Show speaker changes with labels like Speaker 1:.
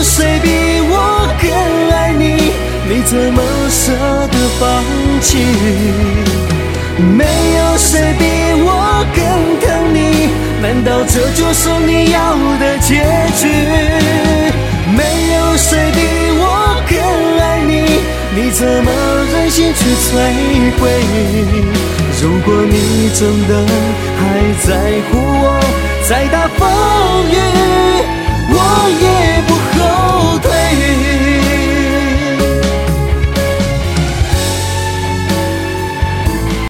Speaker 1: 谁比我更爱你？你怎么舍得放弃？没有谁比我更疼你，难道这就是你要的结局？没有谁比我更爱你，你怎么忍心去摧毁？如果你真的还在乎我，再大风雨我也不后